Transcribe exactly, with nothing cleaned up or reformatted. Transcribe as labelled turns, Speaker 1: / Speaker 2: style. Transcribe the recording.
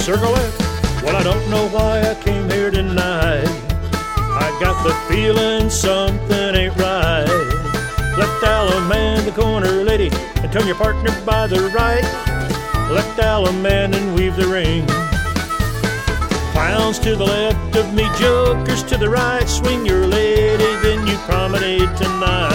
Speaker 1: circle left. Well, I don't know why I came here tonight. I got the feeling something ain't right. Left Alum and the corner lady, and turn your partner by the right. Left Alum man and weave the ring. Clowns to the left of me, jokers to the right. Swing your lady, then you promenade tonight.